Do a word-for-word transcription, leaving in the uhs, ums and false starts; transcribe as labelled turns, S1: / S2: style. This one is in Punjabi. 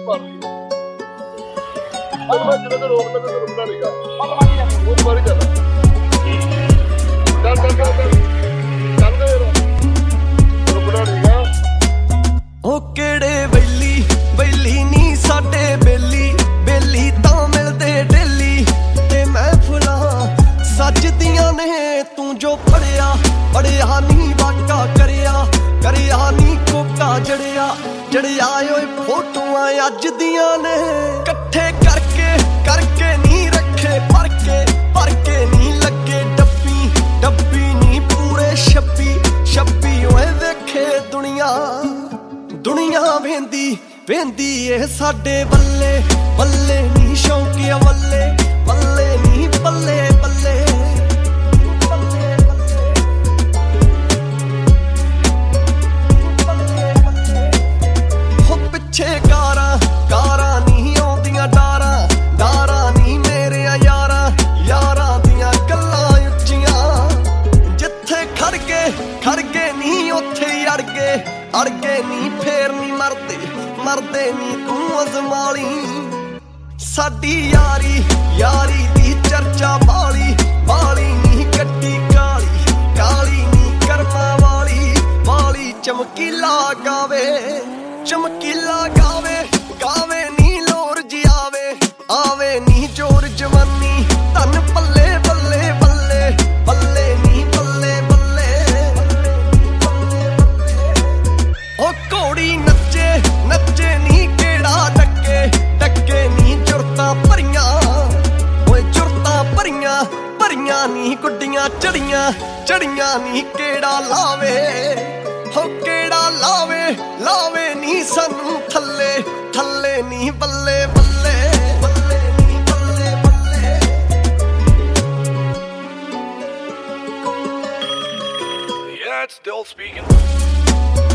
S1: ਮਾਰ ਰਹੀ ਹੈ ਅੱਜ ਮੈਂ ਜਦੋਂ ਰੋਕ ਤਾ ਤੇ ਰੁਕਣਾ ਨਹੀਂਗਾ ਉਹ ਮਾਰੀ ਚੱਲ ਚੱਲ ਚੱਲ ਚੱਲ ਚੱਲ ਗਏ ਰੁਕਣਾ ਨਹੀਂਗਾ
S2: ਉਹ ਕਿਹੜੇ ਬੈਲੀ ਬੈਲੀ ਨੀ ਸਾਡੇ ਬੇਲੀ ਬੇਲੀ ਤਾਂ ਮਿਲਦੇ ਡੇਲੀ ਤੇ ਮਹਿਫਲਾਂ ਸੱਜਦੀਆਂ ਨੇ ਤੂੰ ਜੋ ਪੜਿਆ ਪੜਿਆ ਨੀ ਵਾਕਾ ਕਰਿਆ ਕਰਿਆ ਨੀ ਕੋਕਾ ਜੜਿਆ ਜੜਿਆ ਓਏ ਫੋਟੋਆਂ ਅੱਜ ਦੀਆਂ ਨੇ ਇਕੱਠੇ ਕਰਕੇ ਕਰਕੇ ਨੀ ਰੱਖੇ ਭਰ ਕੇ ਭਰ ਕੇ ਨੀ ਲੱਗੇ ਡੱਬੀ ਡੱਬੀ ਨੀ ਪੂਰੇ ਛੱਬੀ ਛੱਬੀ ਓਏ ਵੇਖੇ ਦੁਨੀਆ ਦੁਨੀਆ ਵੇਂਦੀ ਵੇਂਦੀ ਇਹ ਸਾਡੇ ਬੱਲੇ ਬੱਲੇ ਨੀ ਸ਼ੌਂਕੀਆ ਬੱਲੇ ਬੱਲੇ ਨੀ ਬੱਲੇ ਬੱਲੇ ਹੋ ਪਿੱਛੇ ਕਾਰਾਂ ਕਾਰਾਂ ਨੀ ਆਉਂਦੀਆਂ ਡਾਰਾਂ ਡਾਰਾਂ ਨੀ ਮੇਰਿਆ ਯਾਰਾਂ ਯਾਰਾਂ ਦੀਆਂ ਗੱਲਾਂ ਉੱਚੀਆਂ ਜਿੱਥੇ ਖੜ ਕੇ ਖੜ ਕੇ ਨੀ ਉੱਥੇ ਅੜ ਗਏ ਅੜ ਗਏ ਨੀ ਫੇਰ ਨੀ ਮਰਦੇ ਮਰਦੇ ਨੀ ਤੂੰ ਅਜ਼ਮਾਲੀ ਸਾਡੀ ਯਾਰੀ ਯਾਰੀ ਦੀ ਚਰਚਾ ਬਾਲੀ ਬਾਲੀ ਨੀ ਕੱਟੀ ਕਾਲੀ ਕਾਲੀ ਨੀ ਕਰਮਾਂ ਵਾਲੀ ਵਾਲੀ ਚਮਕੀਲਾ ਗਾਵੇ ਚਮਕੀਲਾ ਗਾਵੇ ਗਾਵੇ ਨੀ ਲੋਰ ਜੀ ਆਵੇ ਆਵੇ ਨੀ ਜੋਰ ਜਵਾਨੀ ਧਨ ਪੱਲੇ ਬੱਲੇ ਬੱਲੇ ਬੱਲੇ ਨੀ ਬੱਲੇ ਬੱਲੇ ਉਹ ਘੋੜੀ ਨੱਚੇ ਨੱਚੇ ਨੀ ਕਿਹੜਾ ਡੱਕੇ ਡੱਕੇ ਨੀ ਜੁਰਤਾਂ ਭਰੀਆਂ ਓਏ ਜੁਰਤਾਂ ਭਰੀਆਂ ਭਰੀਆਂ ਨੀ ਗੁੱਡੀਆਂ ਚੜੀਆਂ ਚੜੀਆਂ ਨੀ ਕਿਹੜਾ ਲਾਵੇ ਹੋ ਕਿਹੜਾ ਲਾਵੇ ਲਾਵੇ ਨੀ ਸਾਨੂੰ ਥੱਲੇ ਥੱਲੇ ਨੀ ਬੱਲੇ ਬੱਲੇ ਬੱਲੇ ਨੀ ਬੱਲੇ ਬੱਲੇ
S1: Yeah, it's still speaking.